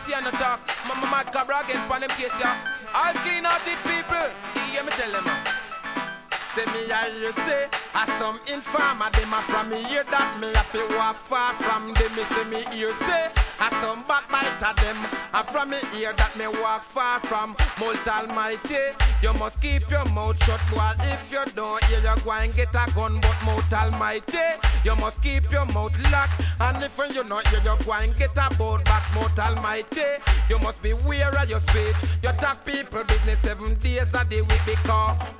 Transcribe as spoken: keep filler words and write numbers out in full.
see and talk. Mama mad cabra again pan them case ya. All clean hearted people. Hear me tell them. Say me I you say, as some informer them a from me hear that me have to walk far from them. Me say me hear say, as some backbiter them a from me hear that me walk far from Most Almighty. You must keep your mouth shut, boy. If you don't hear, you go and get a gun. But Most Almighty, you must keep your mouth locked. And if you not hear, you go and get a boat back. Most Almighty, you must be aware of your speech. You talk people business seven days a day week because